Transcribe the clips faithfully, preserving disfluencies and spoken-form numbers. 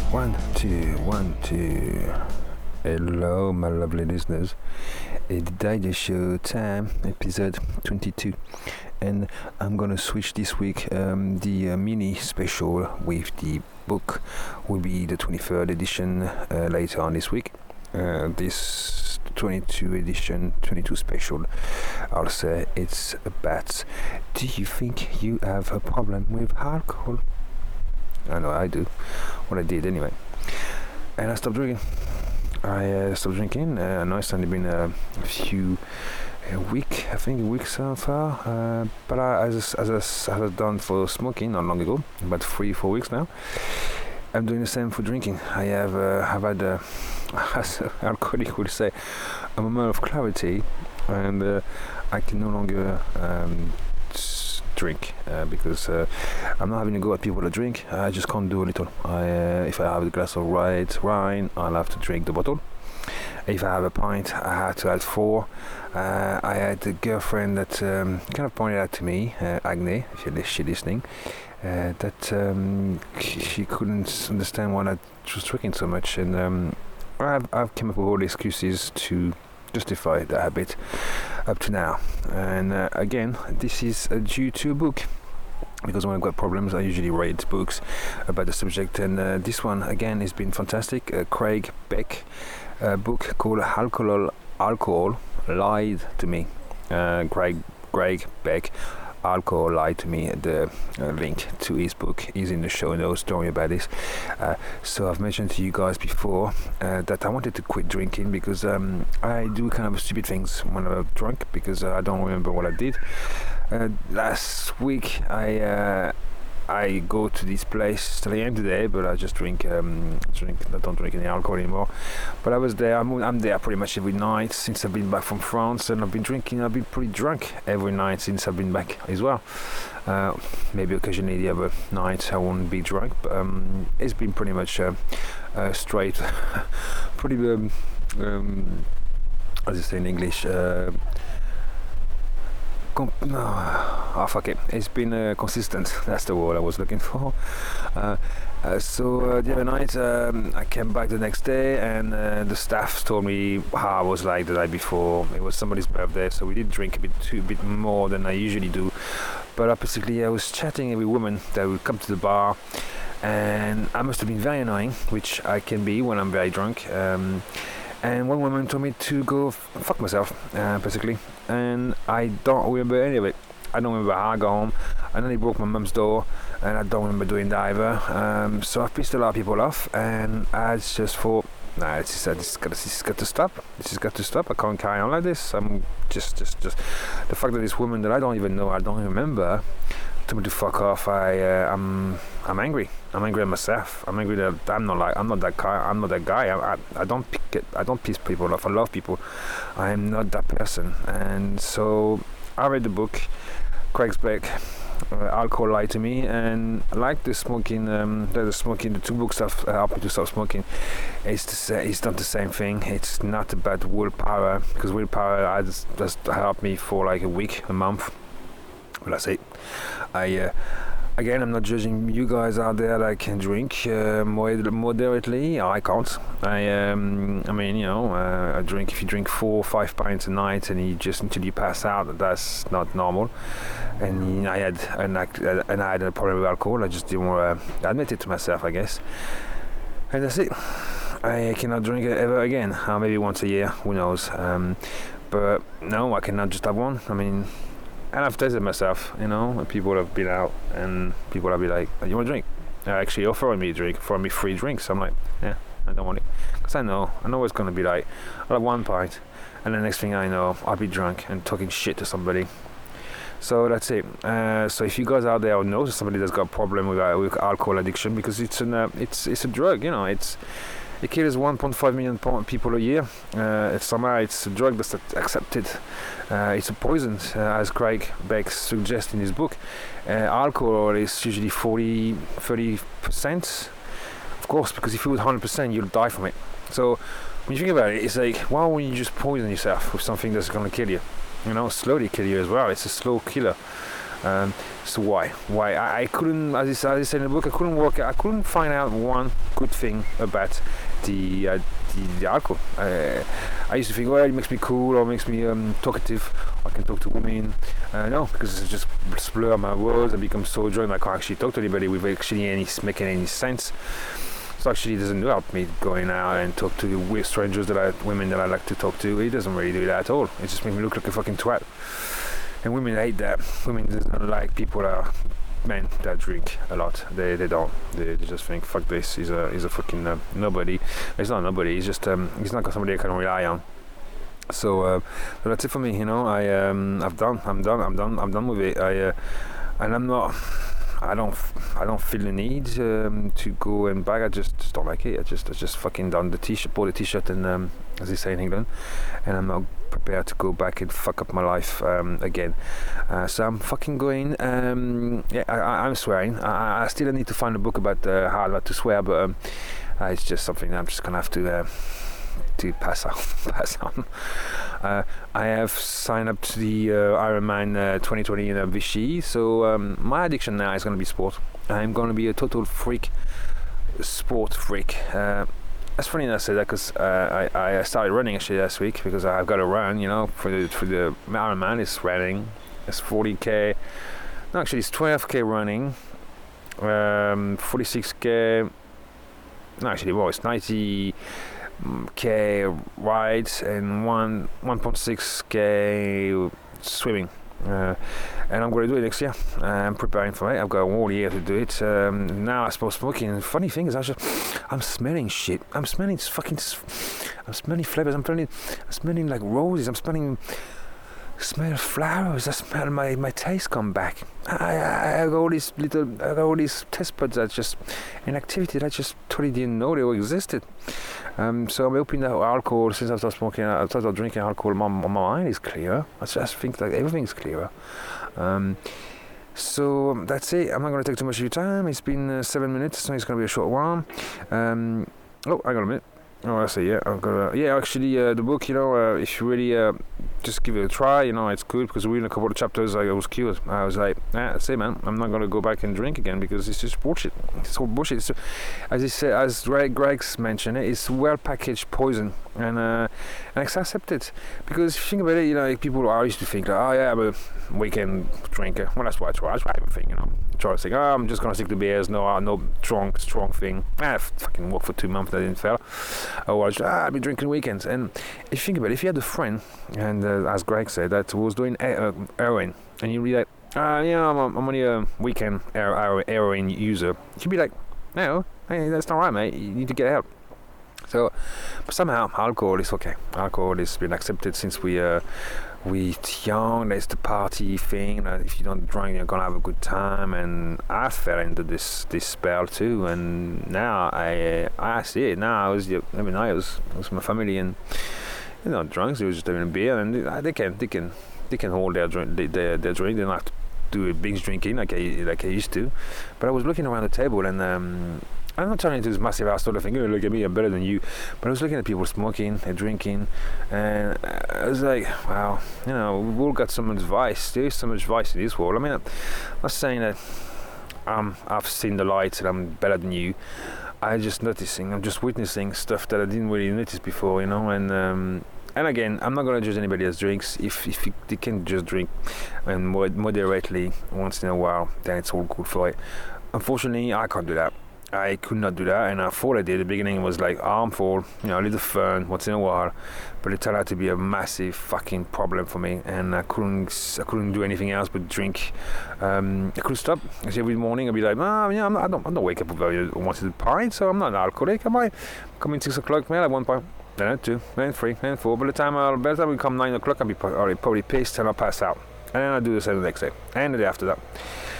One, two, one, two. Hello, my lovely listeners. It's Digest Show time, episode twenty-two. And I'm gonna switch this week. Um, the uh, mini special with the book will be the twenty-third edition uh, later on this week. Uh, this twenty-two edition, twenty-two special, I'll say it's about, do you think you have a problem with alcohol? I know I do. Well, I did anyway. And I stopped drinking. I uh, stopped drinking. Uh, I know it's only been uh, a few a week, I think a week so far. Uh, but I, as as as I've done for smoking not long ago, about three four weeks now. I'm doing the same for drinking. I have uh, have had, uh, as an alcoholic would say, a moment of clarity, and uh, I can no longer um, drink uh, because uh, I'm not having to go at people that drink. I just can't do a little. I, uh, if I have a glass of white wine, I'll have to drink the bottle. If I have a pint, I have to add four. Uh, I had a girlfriend that um, kind of pointed out to me, uh, Agne, if you're she's listening, uh, that um, she couldn't understand why I was drinking so much, and um, I've, I've come up with all the excuses to justify the habit up to now. And uh, again, this is uh, due to a book, because when I've got problems I usually read books about the subject, and uh, this one again has been fantastic. uh, Craig Beck, a book called Alcohol Alcohol Lied to Me. uh, Craig Craig Beck, Alcohol Lied to Me. The uh, link to his book is in the show notes. Don't worry about this. Uh, so I've mentioned to you guys before uh, that I wanted to quit drinking because um, I do kind of stupid things when I'm drunk, because uh, I don't remember what I did. Uh, last week I uh, I go to this place, still I am today, but I just drink, um, drink. I don't drink any alcohol anymore. But I was there. I'm, I'm there pretty much every night since I've been back from France, and I've been drinking. I've been pretty drunk every night since I've been back as well. Uh, maybe occasionally the other nights I won't be drunk, but um, it's been pretty much uh, uh, straight, pretty. Um, um, as you say in English. Uh, Oh, fuck it. It's been uh, consistent. That's the word I was looking for. Uh, uh, so uh, the other night um, I came back the next day, and uh, the staff told me how I was like the night before. It was somebody's birthday, so we did drink a bit too, a bit more than I usually do. But uh, basically I was chatting with a woman that would come to the bar, and I must have been very annoying, which I can be when I'm very drunk. Um, And one woman told me to go f- fuck myself, uh, basically. And I don't remember any of it. I don't remember how I got home. I nearly broke my mum's door, and I don't remember doing that either. Um, so I've pissed a lot of people off, and I just thought, nah, this is, uh, this, is got to, this has got to stop. This has got to stop. I can't carry on like this. I'm just, just, just. The fact that this woman that I don't even know, I don't remember, told me to fuck off. I, uh, I'm, I'm angry. I'm angry at myself. I'm angry that I'm not like, I'm not that guy. I'm not that guy. I, I, I don't pick it. I don't piss people off. I love people. I am not that person. And so I read the book, Craig Beck, uh, Alcohol Lied to Me, and I like the smoking. Um, the smoking. The two books have helped me to stop smoking. It's the sa- it's not the same thing. It's not about willpower, because willpower has just helped me for like a week, a month. Well, that's it. I uh, again, I'm not judging you guys out there that can drink uh, moder- moderately. I can't. I um, I mean, you know, uh, I drink. If you drink four or five pints a night and you just until you pass out, that's not normal. And I had and I, and I had a problem with alcohol. I just didn't want to admit it to myself, I guess. And that's it. I cannot drink it ever again. Uh, maybe once a year. Who knows? Um, but no, I cannot just have one. I mean. And I've tested myself, you know, people have been out and people have been like, you want a drink? They're actually offering me a drink, offering me free drinks. I'm like, yeah, I don't want it. Because I know, I know it's going to be like, I'll have one pint, and the next thing I know, I'll be drunk and talking shit to somebody. So that's it. Uh, so if you guys out there know somebody that's got a problem with, uh, with alcohol addiction, because it's an, uh, it's it's a drug, you know, it's it kills one point five million people a year. Uh, it's somehow it's a drug that's accepted. Uh, it's a poison, uh, as Craig Beck suggests in his book. Uh, alcohol is usually forty, thirty percent, of course, because if you would one hundred percent, you'll die from it. So when you think about it, it's like, why wouldn't you just poison yourself with something that's going to kill you? You know, slowly kill you as well. It's a slow killer. Um, so why? Why? I, I couldn't, as I, as I said in the book, I couldn't work. I couldn't find out one good thing about the uh, the, the alcohol. Uh, I used to think, well, it makes me cool or makes me um, talkative. I can talk to women. Uh, no, because it's just blur my words. I become so drunk I can't actually talk to anybody with actually any making any sense. So actually, it doesn't help me going out and talk to weird strangers that I, women that I like to talk to. It doesn't really do that at all. It just makes me look like a fucking twat. And women hate that. Women doesn't like people that are men that drink a lot. They they don't. They, they just think, fuck this. He's a he's a fucking uh, nobody. He's not nobody. He's just um, he's not somebody I can rely on. So, uh, so that's it for me. You know, I um, I've done. I'm done. I'm done. I'm done with it. I uh, and I'm not. I don't. I don't feel the need um, to go and back. I just, just don't like it. I just, I just fucking done the t-shirt, bought a t-shirt, and um, as they say in England, and I'm not prepared to go back and fuck up my life um, again. Uh, so I'm fucking going. Um, yeah, I, I, I'm swearing. I, I still need to find a book about uh, how not to swear, but um, uh, it's just something I'm just gonna have to. Uh, to pass on. pass on. Uh, I have signed up to the uh, Ironman uh, twenty twenty in uh, Vichy, so um, my addiction now is going to be sport. I'm going to be a total freak, sport freak. Uh, that's funny that I say that because uh, I, I started running actually last week because I've got to run, you know, for the for the Ironman. It's running, it's forty k. No, actually it's twelve k running, um, forty-six k. No, actually, well, it's ninety k rides and one 1.6 k swimming, uh, and I'm going to do it next year. I'm preparing for it. I've got all year to do it. Um, now I suppose smoking. And funny thing is, I just, I'm smelling shit. I'm smelling fucking. I'm smelling flavors. I'm smelling. I'm smelling like roses. I'm smelling. Smell flowers. I smell my, my taste come back. I, I, I got all these little, I got all these taste buds that just, an activity that I just totally didn't know they all existed. Um, so I'm hoping that alcohol, since I've started smoking, I've started drinking alcohol, my, my mind is clearer. I just think that everything's clearer. Um, so that's it. I'm not going to take too much of your time. It's been uh, seven minutes, so it's going to be a short one. Um, oh, hang on a minute. Oh, I see. Yeah, I've got. A, yeah, actually, uh, the book. You know, uh, if you really uh, just give it a try, you know, it's good because reading a couple of chapters, I was cured. I was like, ah, that's it, man. I'm not gonna go back and drink again because it's just bullshit. It's all bullshit. It's, as he said, as Greg, Greg's mentioned, it, it's well packaged poison, and uh, and it's accepted because if you think about it, you know, like people are used to think, like, oh yeah, I'm a weekend drinker. Well, that's what I try. That's what I think, you know. Try to think, oh, I'm just gonna stick to beers. No, uh, no strong, strong thing. Ah, I fucking worked for two months. That didn't fail. Oh, I just, ah, I've been drinking weekends. And if you think about it, if you had a friend, and uh, as Greg said, that was doing uh, heroin, and you'd be like, ah, uh, yeah, I'm, I'm only a weekend heroin user. You'd be like, no, hey, that's not right, mate. You need to get out. So, but somehow alcohol is okay. Alcohol has been accepted since we uh, we young. There's the party thing. Uh, if you don't drink, you're gonna have a good time. And I fell into this this spell too. And now I uh, I see it. Now I was I mean I was it was my family and you know drunks. They were just having a beer and they, they can they can they can hold their drink their their drink. They don't have to do a binge drinking like I like I used to. But I was looking around the table and. Um, I'm not turning into this massive ass sort of thing, oh, look at me, I'm better than you. But I was looking at people smoking and drinking, and I was like, wow, you know, we've all got some advice. There is some advice in this world. I mean, I'm not saying that um, I've seen the light and I'm better than you. I'm just noticing, I'm just witnessing stuff that I didn't really notice before, you know, and um, and again, I'm not going to judge anybody else drinks. If if you, they can just drink and mod- moderately once in a while, then it's all good for it. Unfortunately, I can't do that. I could not do that, and I thought I did. The beginning was like harmful, you know, a little fun once in a while, but it turned out to be a massive fucking problem for me, and I couldn't, I couldn't do anything else but drink. Um, I couldn't stop. Actually, every morning I'd be like, oh, yeah, I'm not, I don't, I don't wake up with a wanted pint, so I'm not an alcoholic, am I? Come in six o'clock, man, at one point, then at two, then three, then four. By the time I'll, by the time we come nine o'clock, I'll be probably, probably pissed and I'll pass out, and then I'll do the same the next day and the day after that.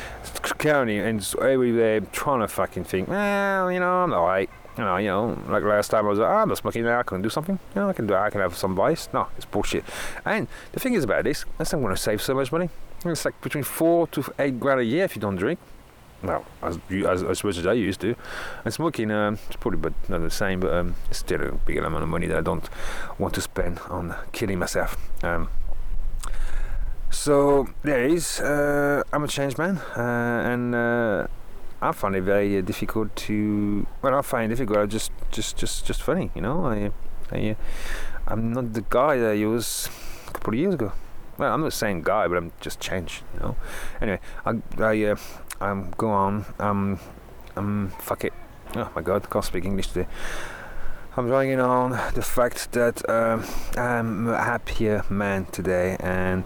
County and every day trying to fucking think, well, you know, I'm alright. You know, you know, like last time I was like, oh, I'm not smoking now, I can do something. You know, I can do I can have some vice. No, it's bullshit. And the thing is about this, that's not going to save so much money. It's like between four to eight grand a year if you don't drink. Well, as, as, as much as I used to. And smoking, um, it's probably but not the same, but um, it's still a big amount of money that I don't want to spend on killing myself. Um, So there it is. Uh, I'm a changed man, uh, and uh, I find it very uh, difficult to. Well, I find it difficult. Just, just, just, just funny, you know. I, I, uh, I'm not the guy that I was a couple of years ago. Well, I'm not the same guy, but I'm just changed, you know. Anyway, I, I, uh, I'm go on. Um, um, fuck it. Oh my God, can't speak English today. I'm drawing on the fact that um, I'm a happier man today, and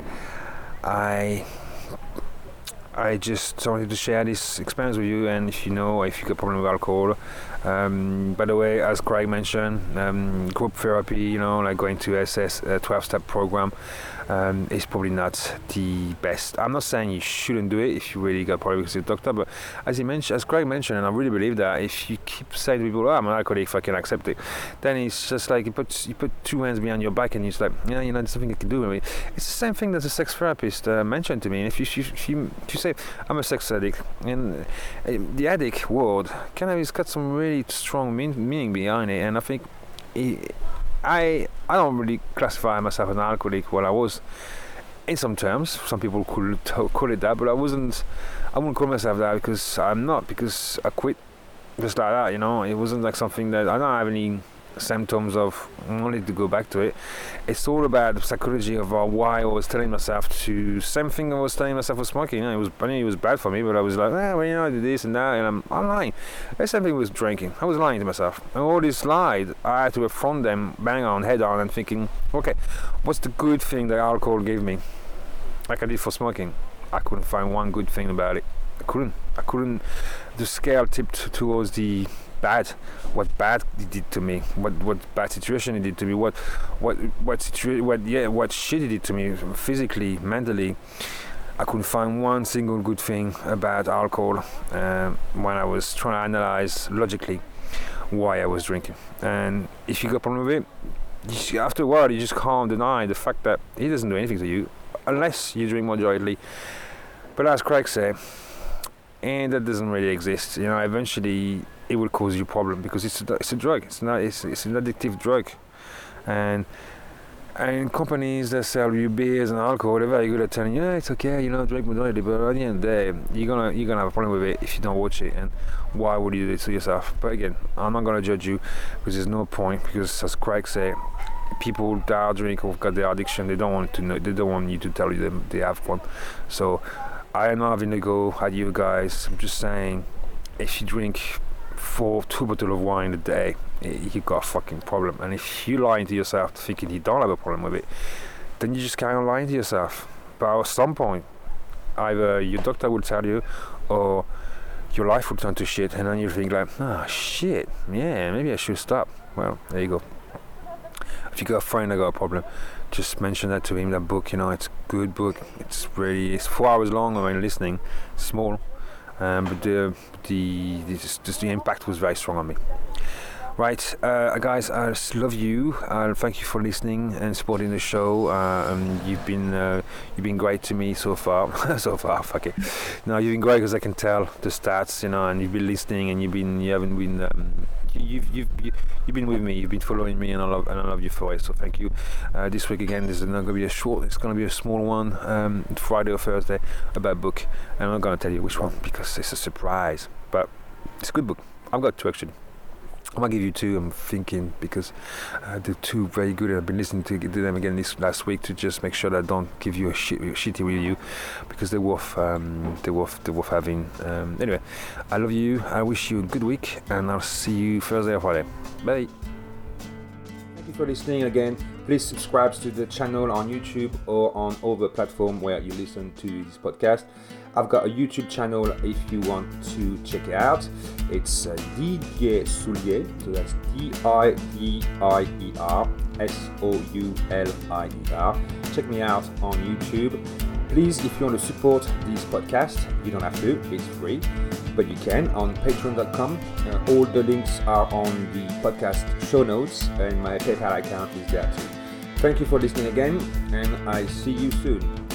I I just wanted to share this experience with you. And if you know, if you got a problem with alcohol, um, by the way, as Craig mentioned, um, group therapy, you know, like going to S S a twelve-step program, um, is probably not the best. I'm not saying you shouldn't do it if you really got a problem with your doctor, but as he mentioned, as Craig mentioned, and I really believe that if you keep saying to people, "Oh, I'm an alcoholic, if I can accept it," then it's just like you put you put two hands behind your back and you're like, yeah, you know, there's something I can do. I mean, it's the same thing that the sex therapist uh, mentioned to me. And if you if you, if you say I'm a sex addict, and uh, the addict word kind of has got some really strong mean, meaning behind it, and I think it, I I don't really classify myself as an alcoholic. Well, I was in some terms. Some people could call it that, but I wasn't. I wouldn't call myself that because I'm not. Because I quit just like that. You know, it wasn't like something that I don't have any symptoms of. I wanted to go back to it. It's all about the psychology of uh, why I was telling myself to. Same thing I was telling myself with smoking. You know, it was. I mean, it was bad for me, but I was like, ah, well, you know, I did this and that, and I'm, I'm lying. The same thing with drinking. I was lying to myself, and all these lies, I had to affront them, bang on, head on, and thinking, okay, what's the good thing that alcohol gave me? Like I did for smoking, I couldn't find one good thing about it. I couldn't. I couldn't. The scale tipped towards the bad. What bad it did to me. What what bad situation it did to me. What what what situa- What yeah. What shit it did to me physically, mentally. I couldn't find one single good thing about alcohol um, when I was trying to analyze logically why I was drinking. And if you got a problem with it, you just, after a while you just can't deny the fact that it doesn't do anything to you unless you drink moderately. But as Craig said, and that doesn't really exist. You know, eventually it will cause you problem because it's a, it's a drug. It's not. It's, it's an addictive drug, and and companies that sell you beers and alcohol, they're very good at telling you, yeah, it's okay, you know, drink moderately. But at the end of the day, you're gonna you're gonna have a problem with it if you don't watch it. And why would you do it to yourself? But again, I'm not gonna judge you because there's no point. Because as Craig said, people that are drink or got their addiction, they don't want to know. They don't want you to tell you them they have one. So I am not having a go at you guys. I'm just saying, if you drink four, two bottles of wine a day, you got a fucking problem. And if you lying to yourself thinking you don't have a problem with it, then you just carry on lying to yourself. But at some point, either your doctor will tell you, or your life will turn to shit, and then you think like, ah, oh, shit, yeah, maybe I should stop. Well, there you go. If you got a friend that got a problem, just mention that to him. That book, you know, it's a good book. It's really, it's four hours long. I mean, listening, small, um, but the the just, just the impact was very strong on me. Right, uh, guys, I just love you. Uh, thank you for listening and supporting the show. Uh, um, you've been uh, you've been great to me so far. so far, fuck it. No, you've been great because I can tell the stats, you know, and you've been listening and you've been you haven't been. Um, You've you've you've been with me. You've been following me, and I love and I love you for it. So thank you. Uh, this week again, this is not going to be a short. It's going to be a small one. Um, Friday or Thursday about book, and I'm not going to tell you which one because it's a surprise. But it's a good book. I've got two actually. I might give you two. I'm thinking because uh, the two very good. I've been listening to, to them again this last week to just make sure that I don't give you a shit, shitty review because they're worth um, they're worth they're worth having. Um, anyway, I love you. I wish you a good week, and I'll see you Thursday or Friday. Bye. Thank you for listening again. Please subscribe to the channel on YouTube or on other platform where you listen to this podcast. I've got a YouTube channel if you want to check it out. It's uh, Didier Soulier, so that's D I D I E R S O U L I E R. Check me out on YouTube. Please, if you want to support this podcast, you don't have to, it's free, but you can on patreon dot com. Uh, all the links are on the podcast show notes, and my PayPal account is there too. Thank you for listening again, and I see you soon.